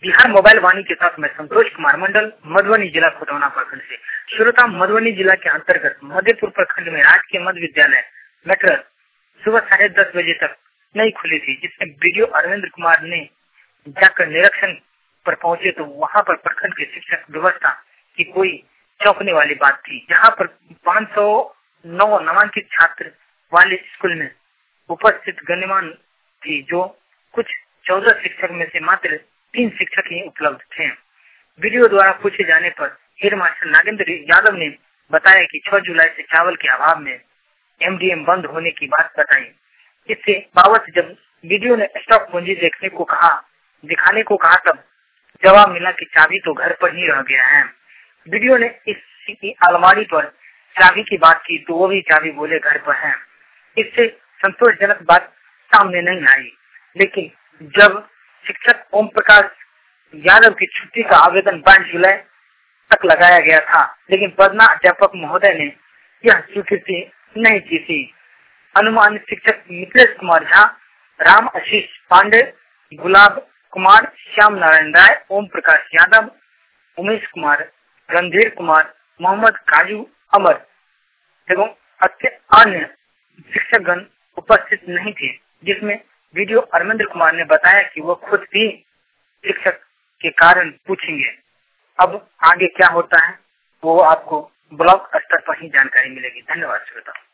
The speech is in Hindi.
बिहार मोबाइल वाणी के साथ मैं संतोष कुमार मंडल, मधुबनी जिला खुटौना प्रखंड से। श्रोता, मधुबनी जिला के अंतर्गत मधेपुर प्रखंड में राजकीय मध्य विद्यालय मेट्रस सुबह 10:30 बजे तक नहीं खुली थी, जिसमें वीडियो अरविंद कुमार ने जाकर निरीक्षण पर पहुंचे तो वहां पर प्रखंड के शिक्षक व्यवस्था की कोई चौंकने वाली बात थी। जहां पर 509 नामांकित छात्र वाले स्कूल में उपस्थित गण्यमान थी, जो कुछ 14 शिक्षक में से मात्र 3 शिक्षक ही उपलब्ध थे। वीडियो द्वारा पूछे जाने पर हेडमास्टर नागेंद्र यादव ने बताया कि 6 जुलाई से चावल के अभाव में एमडीएम बंद होने की बात बताई। इसके बाबत जब वीडियो ने स्टॉक पूंजी दिखाने को कहा तब जवाब मिला कि चाबी तो घर पर ही रह गया है। वीडियो ने इसकी अलमारी पर चाबी की बात की तो वो भी चाबी बोले घर पर है। इससे संतोषजनक बात सामने नहीं आई, लेकिन जब शिक्षक ओम प्रकाश यादव की छुट्टी का आवेदन 22 जुलाई तक लगाया गया था, लेकिन पदना अध्यापक महोदय ने यह स्वीकृति नहीं की थी। अनुमानित शिक्षक मिथिलेश कुमार झा, राम आशीष पांडे, गुलाब कुमार, श्याम नारायण राय, ओम प्रकाश यादव, उमेश कुमार, रणधीर कुमार, मोहम्मद काजू अमर एवं अन्य शिक्षकगण उपस्थित नहीं थे, जिसमें वीडियो अरविंद कुमार ने बताया कि वो खुद भी शिक्षक के कारण पूछेंगे। अब आगे क्या होता है वो आपको ब्लॉक स्तर पर ही जानकारी मिलेगी। धन्यवाद श्रोता।